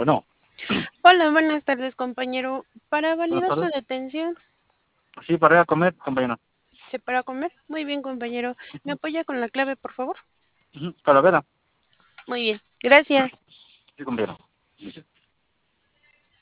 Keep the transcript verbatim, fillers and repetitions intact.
Bueno, Hola, buenas tardes, compañero. Para buenas validar su tardes. detención, Sí, para ir a comer, compañero. ¿se para comer? Muy bien, compañero. ¿Me apoya con la clave, por favor? Ujú, Calavera. Muy bien, gracias. Sí, compañero.